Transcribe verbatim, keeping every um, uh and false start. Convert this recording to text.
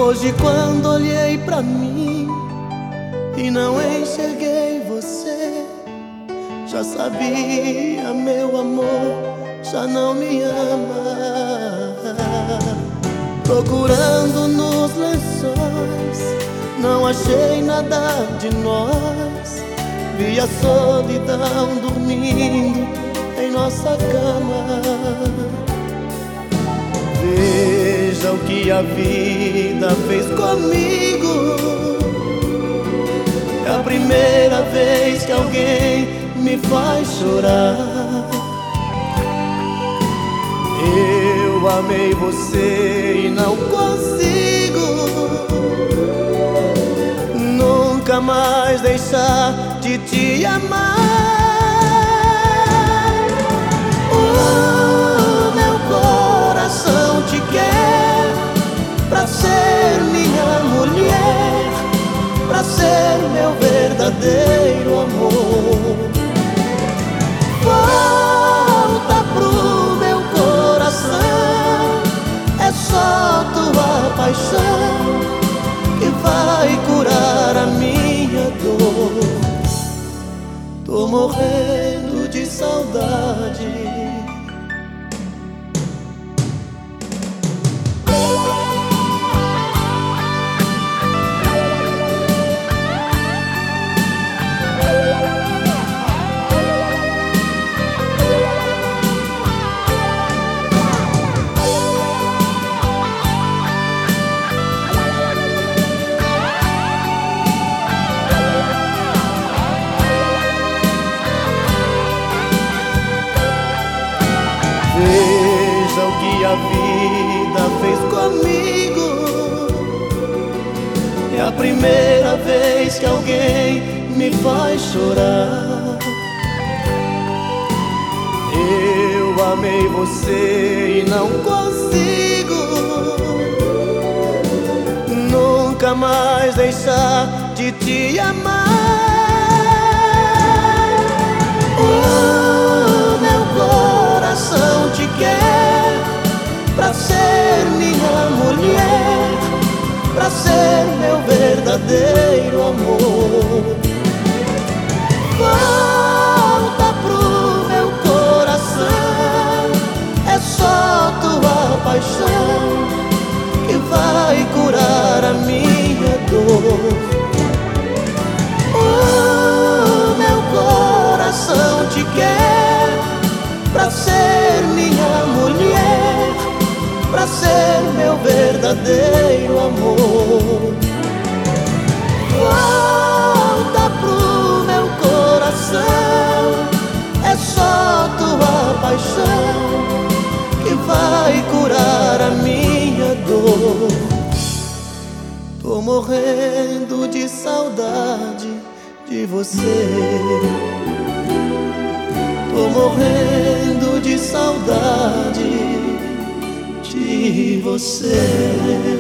Hoje quando olhei pra mim e não enxerguei você, já sabia, meu amor, já não me ama. Procurando nos lençóis, não achei nada de nós. Vi a solidão dormindo em nossa cama. Veja o que a vida fez comigo. É a primeira vez que alguém me faz chorar. Eu amei você e não consigo nunca mais deixar de te amar. O meu coração te quer pra ser minha mulher, pra ser meu verdadeiro amor. Volta pro meu coração, é só tua paixão que vai curar a minha dor. Tô morrendo de saudade. Veja o que a vida fez comigo. É a primeira vez que alguém me faz chorar. Eu amei você e não consigo nunca mais deixar de te amar. O meu coração te quer pra ser minha mulher, pra ser meu verdadeiro amor. Volta pro meu coração, é só tua paixão que vai curar a minha dor. O meu coração te quer pra ser minha mulher, pra ser meu verdadeiro amor. Volta pro meu coração, é só tua paixão que vai curar a minha dor. Tô morrendo de saudade de você. Tô morrendo de saudade de você.